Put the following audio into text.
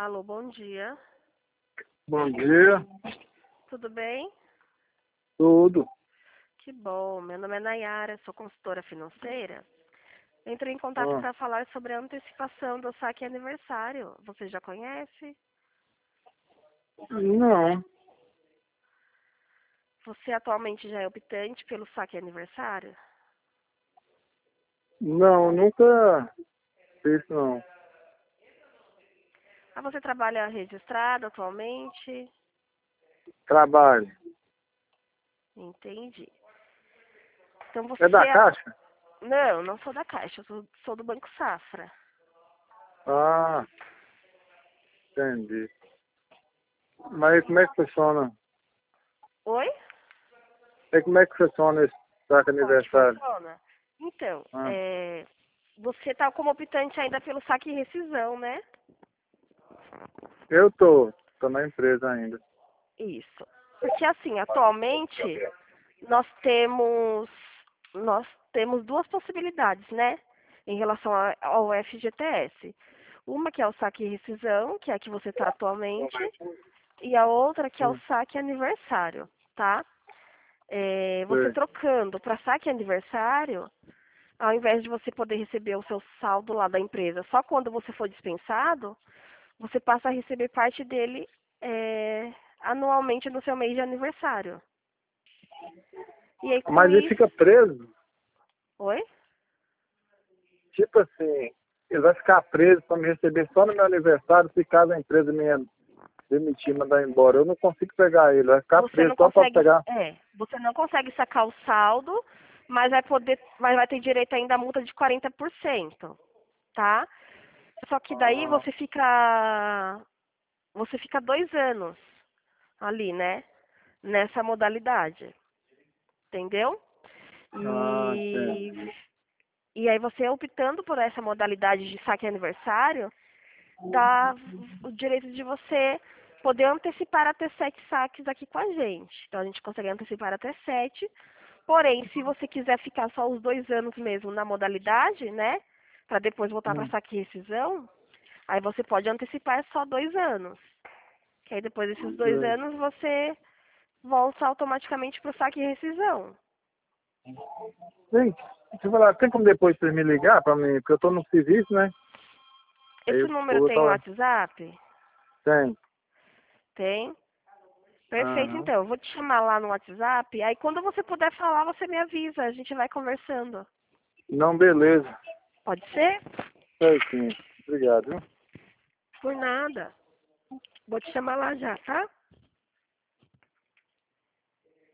Alô, bom dia. Bom dia, Tudo bem? tudo. Que bom. Meu nome é Nayara, sou consultora financeira. Entrei em contato Ah, para falar sobre a antecipação do saque aniversário. Você já conhece? não, Você atualmente já é optante pelo saque aniversário? não, nunca fiz não. Ah, você trabalha registrado atualmente? Trabalho. Entendi. Então É você... da Caixa? Não, não sou da Caixa, eu sou do Banco Safra. Ah, entendi. Mas como é que funciona? Oi? E como é que funciona esse saque Como que aniversário? funciona? Então, Ah, você está como optante ainda pelo saque e rescisão, né? eu tô na empresa ainda. Isso. Porque assim, atualmente nós temos nós temos duas possibilidades, né? Em relação ao FGTS. Uma que é o saque e rescisão, que é a que você está atualmente, e a outra que é o Sim, saque aniversário, tá? Você sei. trocando para saque aniversário, ao invés de você poder receber o seu saldo lá da empresa só quando você for dispensado, você passa a receber parte dele anualmente no seu mês de aniversário. E aí com Mas ele isso. fica preso? Oi? Tipo assim, ele vai ficar preso para me receber só no meu aniversário se caso a empresa me demitir, mandar embora. Eu não consigo pegar ele, vai ficar Você preso não só para consegue. pegar. Você não consegue sacar o saldo, mas vai ter direito ainda à multa de 40%, tá? Só que daí Ah, você fica 2 anos ali, né? Nessa modalidade. Entendeu? entendi. E aí você optando por essa modalidade de saque aniversário, dá o direito de você poder antecipar até 7 saques aqui com a gente. Então a gente consegue antecipar até 7. Porém, se você quiser ficar só os 2 anos mesmo na modalidade, né? Para depois voltar para Hum, saque e rescisão, aí você pode antecipar só 2 anos. Que aí depois desses dois sei. anos você volta automaticamente para o saque e rescisão. Sim, deixa eu falar, tem como depois você me ligar para mim, porque eu tô no serviço, né? Aí Esse o número povo tem tá. WhatsApp? Tem. Tem. Perfeito, Aham. então. Eu vou te chamar lá no WhatsApp. Aí quando você puder falar, você me avisa. A gente vai conversando. Não, beleza. Pode ser? Sei sim. Obrigado, viu? Por nada. Vou te chamar lá já, tá?